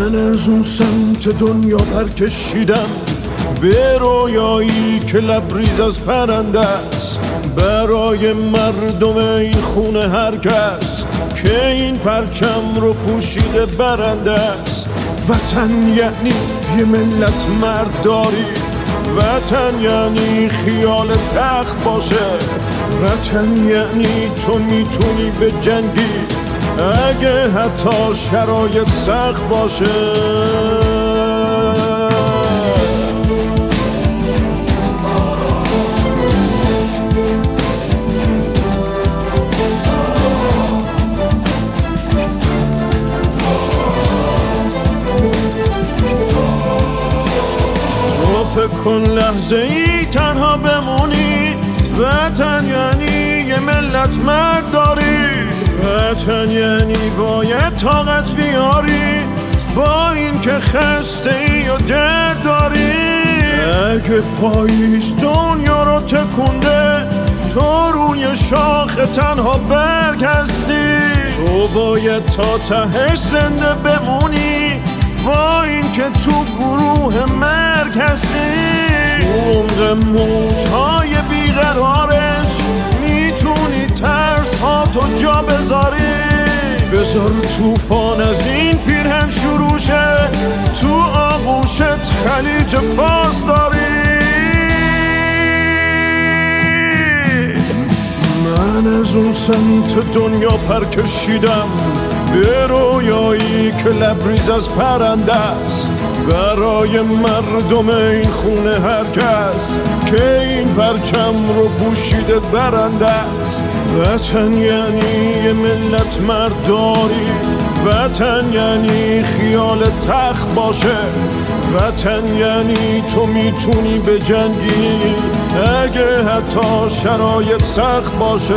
من از اون سمت دنیا پر کشیدم به رویایی که لبریز از پرنده است، برای مردم این خونه هر کس که این پرچم رو پوشیده برنده است. وطن یعنی یه ملت مردداری، وطن یعنی خیال تخت باشه، وطن یعنی تو میتونی به جنگی اگه حتی شرایط سخت باشه. تو فکر کن لحظه ای تنها بمونی، وطن یعنی یه ملت مردداری، وطن یعنی باید طاقت بیاری با این که خسته ای و درد داری. اگه پاییز دنیا رو تکونده تو روی شاخ تنها برگ هستی، تو باید تا تهش زنده بمونی با این که تو گروه مرگ هستی. تو عمق موجهای بیقرارش میتونی ترس ها تو جا بذاری، بذار طوفان از این پیرهن شروع شه، تو آغوشت خلیج فارس داری. من از اون سمت دنیا پر کشیدم به رویایی که لبریز از پرنده است، برای مردم این خونه هر کس که این پرچم رو پوشیده برنده است. وطن یعنی یه ملت مردداری، وطن یعنی خیال تخت باشه، وطن یعنی تو میتونی به جنگی اگه حتی شرایط سخت باشه.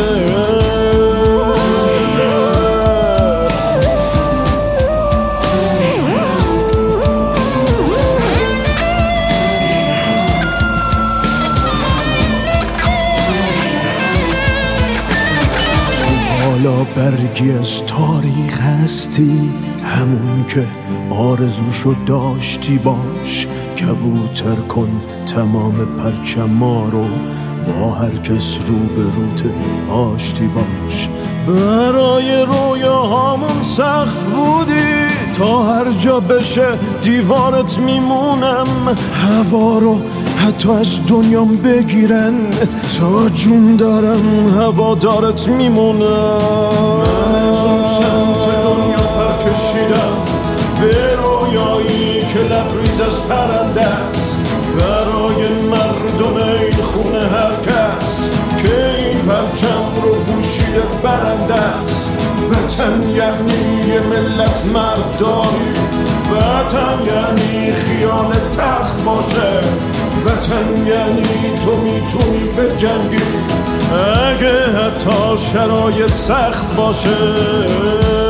حالا برگی از تاریخ هستی، همون که آرزوشو داشتی باش، کبوتر کن تمام پرچما رو با هر کس رو به روت آشتی باش. برای رویاهامون سقف بودی، تا هر جا بشه دیوارت میمونم، هوا رو حتی از دنیام بگیرن تا جون دارم هوادارت میمونم. من از اون سمت دنیا پر کشیدم به رویایی که لبریز از پرنده است، برای مردم این خونه هر کس که این پرچم رو پوشیده برنده است. وطن یعنی یه ملت مردداری، وطن یعنی خیال تخت باشه، وطن یعنی تو میتونی به جنگی اگه حتی شرایط سخت باشه.